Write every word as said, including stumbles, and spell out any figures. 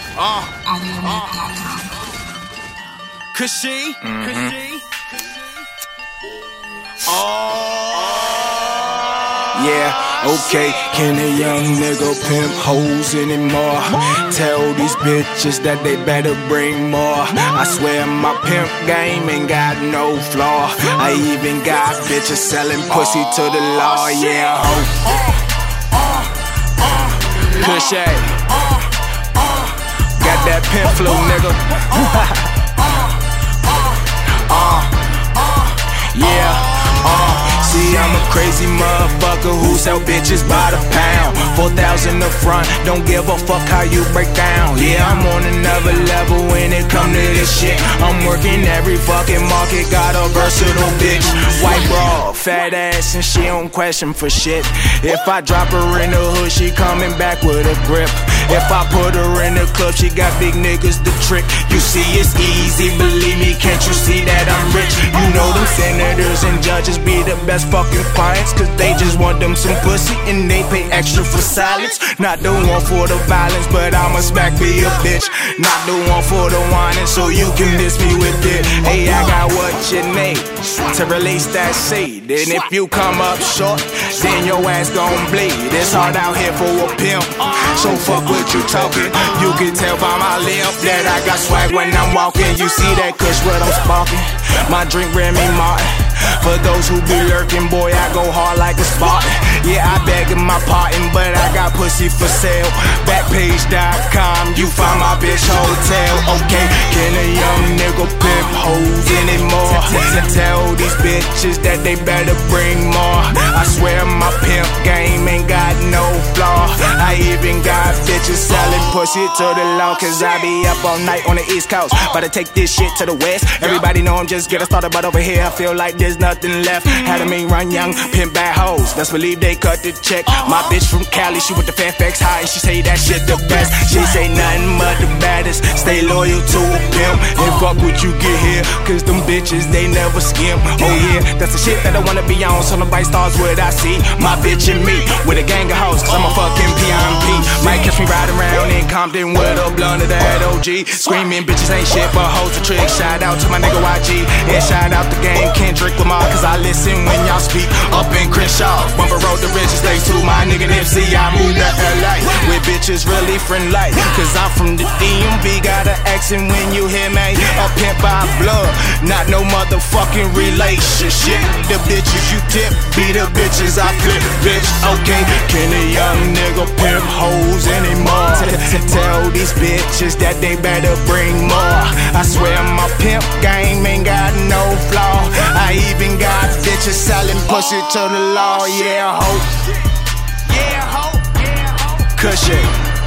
Uh, uh, Cushy, Mm-hmm. Oh, Yeah, okay, can a young nigga pimp hoes anymore? Tell these bitches that they better bring more. I swear my pimp game ain't got no flaw. I even got bitches selling pussy to the law, yeah, ho. Cushy, got that pimp flow, nigga. uh, yeah, uh. See, I'm a crazy motherfucker who sell bitches by the pound. Four thousand up front, don't give a fuck how you break down. Yeah, I'm on another level when it come to this shit. I'm working every fucking market, got a versatile bitch. White bra, fat ass, and she don't question for shit. If I drop her in the hood, she coming back with a grip. If I put her in the club, she got big niggas to trick. You see, it's easy, believe me, can't you see that I'm rich? You know them senators and judges be the best fucking clients, cause they just want them some pussy and they pay extra for silence. Not the one for the violence, but I'ma smack be a bitch. Not the one for the whining, so you can miss me with it. Hey, I got what you need to release that seed. And if you come up short, then your ass gon' bleed. It's hard out here for a pimp, so fuck what you talking. You can tell by my lip that I got swag when I'm walking. You see that kush what I'm sparking? My drink Remy Martin. For those who be lurking, boy, I go hard like a Spartan. Yeah, I beg in my pardon, but I got pussy for sale. Backpage dot com, you find my bitch hotel. Okay, can a young nigga pimp hoes anymore? Tell these bitches that they better bring more. I swear my pimp game ain't got no flaw. I even got bitches selling pussy to the law, cause I be up all night on the East Coast. About to take this shit to the West. Everybody know I'm just getting started, but over here I feel like there's nothing left. Had a mean run young, pimp bad hoes. Best believe they cut the check. My bitch from Cali, she with the Fairfax High, and she say that shit the best. She say nothing but the baddest. Stay loyal to a pimp and fuck what you get here, cause them bitches they never skim. Oh yeah, that's the shit that I wanna be on. So the bright stars what I see. My bitch and me with a gang of hoes, cause I'm a fucking P M P. Might catch me riding around in Compton with a blunt of that O G. Screaming bitches ain't shit but hoes a trick. Shout out to my nigga Y G, and shout out the game Kendrick Lamar, cause I listen when y'all speak. Up in Crenshaw, Bumper Road, the richest place to my nigga N F C. I moved to L A with bitches really friendly, cause I'm from the D M V. Got an accent when you hear me. A pimp by blood, not no motherfucking relationship. The bitches you tip, be the bitches I flip, bitch. Okay, can a young nigga pimp hoes anymore? Tell these bitches that they better bring more. I swear my pimp game ain't got no flaw. I even got bitches selling pussy to the law, yeah, ho. Yeah, ho. Cushy.